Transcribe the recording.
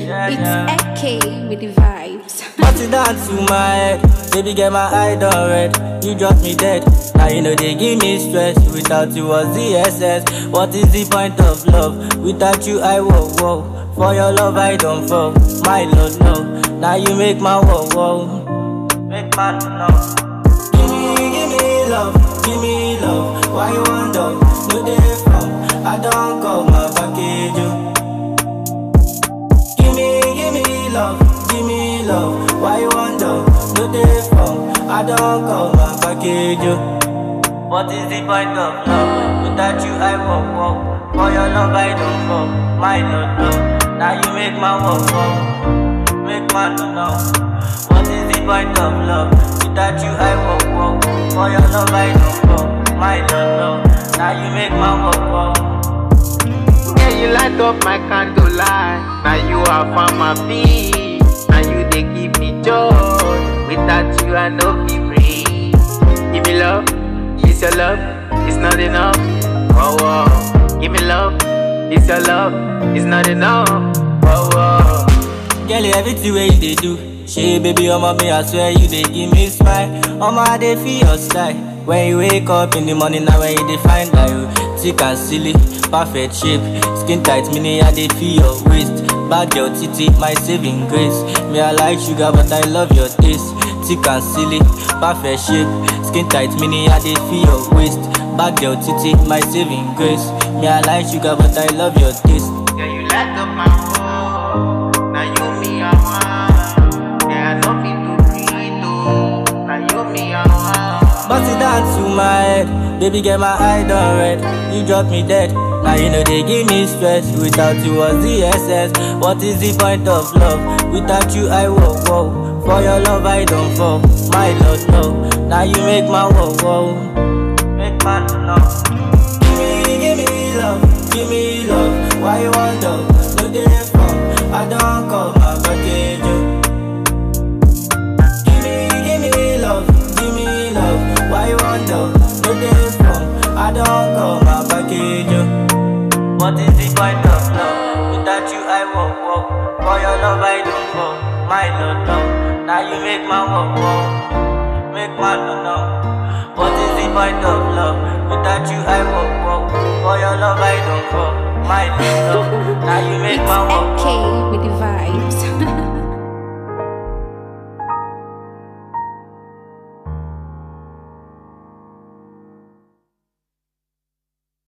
It's AK with the vibes. Put it down to my head, baby get my eye done red. You drop me dead, now you know they give me stress. Without you was the SS. What is the point of love? Without you I won't walk. For your love I don't fall, my lord no. Now you make my world, make my love. Give me love, why you want love? No day from, I don't call my package you. Give me love, why you want love? No day from, I don't call my package you. What is the point of love? Without you I won't walk. For your love I don't fall, my lord love. Now you make my world, make my love. What is the point of love? Without you I won't walk. For your love I don't fall, my lord love. Now you make my world. Yeah, you light up my candlelight. Now you are found my peace. Now you they give me joy. Without you I no be free. Give me love, it's your love, it's not enough. Oh, oh. Give me love, it's your love, it's not enough. Oh, oh. Girl, everything way you they do. She baby, oh mommy, I swear you they give me smile. Oh my, they feel your style. When you wake up in the morning, now when you they find that you thick and silly, perfect shape, skin tight, mini, I they feel your waist. Bad girl, titty, my saving grace. Me I like sugar, but I love your taste. Thick and silly, perfect shape, skin tight, mini, I they feel your waist. Bad girl, titty, my saving grace. Me I like sugar, but I love your taste. Yeah, you light up my world. Now you me I want. Yeah, I know fit to breathe though. Now you me I want. Bust it down to my head, baby get my eye done red. You drop me dead, now you know they give me stress. Without you was the SS. What is the point of love? Without you I won't walk. For your love I don't fall, my lord no. Now you make my world, make my love. Give me love, why you want love? No day from, I don't call my package you. Give me love, why you want love? No day from, I don't call my package you. What is the point of love? Without you I won't walk. For your love I don't fall, my lord love. Now you make my world, make my love. What is the point of love? Without you I won't walk. For your love I don't fall, my love. Now you make my world. It's AK